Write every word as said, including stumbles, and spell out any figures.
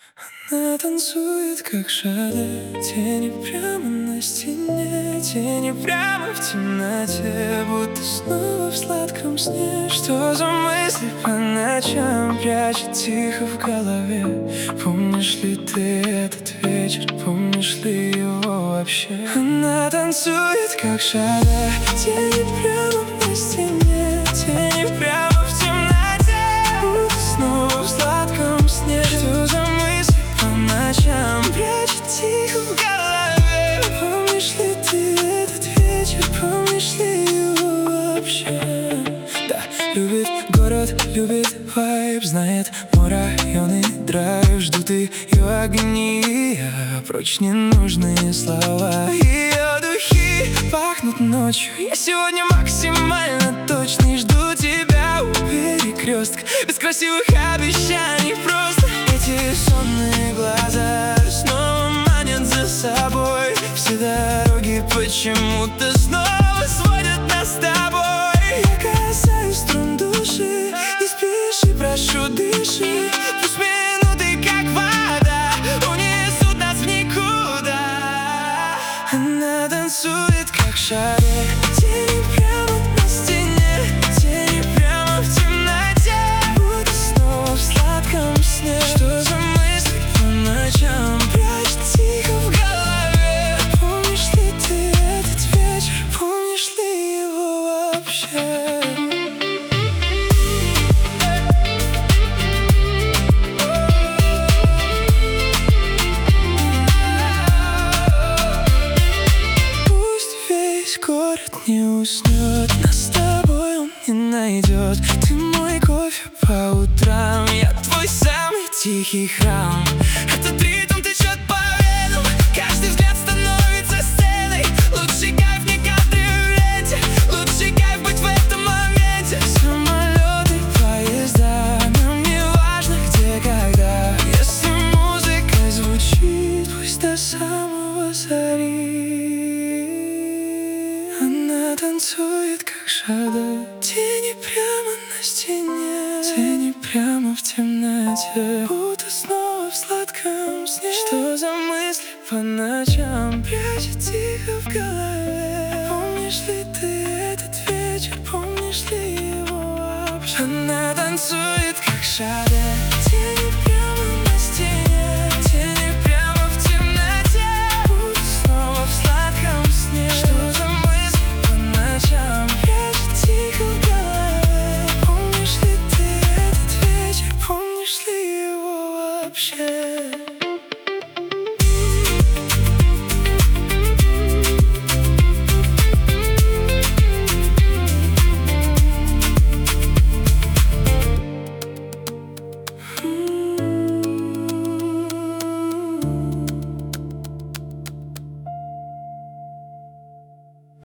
Она танцует, как шаде, тени прямо на стене, тени прямо в темноте, будто снова в сладком сне. Что за мысли по ночам прячет тихо в голове? Помнишь ли ты этот вечер, помнишь ли его вообще? Она танцует, как шаде, тени прямо на стене, тени прямо в темноте, будто снова в сладком сне. Что за мысли по ночам прячет тихо в голове? Помнишь ли ты этот вечер, помнишь ли его вообще? Да, любит город, любит вайб, знает мой район и драйв. Ждут ее огни, а прочь ненужные слова. Ее духи пахнут ночью, я сегодня максимально точный. Жду тебя у перекрестка, без красивых обещаний, просто эти сонные глаза снова манят за собой. Все дороги почему-то снова сводят нас с тобой. Я касаюсь струн души, не спеши, прошу, дыши. Пусть минуты, как вода, унесут нас в никуда. Она танцует, как шаде, тени прямо на стене, тени прямо в темноте, будто снова в сладком сне. Что за мысли по ночам прячет тихо в голове? Помнишь ли ты этот вечер, помнишь ли его вообще? Город не уснет, нас с тобой он не найдет. Ты мой кофе по утрам, я твой самый тихий храм. Этот ритм течет по венам, каждый взгляд становится сценой. Лучший кайф не кадры в ленте, лучший кайф быть в этом моменте. Самолеты, поезда, нам не важно где, когда. Если музыка звучит, пусть до самого зари. Она танцует, как шаде, тени прямо на стене, тени прямо в темноте, будто снова в сладком сне. Что за мысли по ночам прячет тихо в голове? Помнишь ли ты этот вечер, помнишь ли его вообще? Она танцует, как шаде, тени прямо на стене, тени прямо в темноте, будто снова в сладком сне. Что за ночам прячет тихо в голове? Помнишь ли ты этот вечер, помнишь ли его вообще?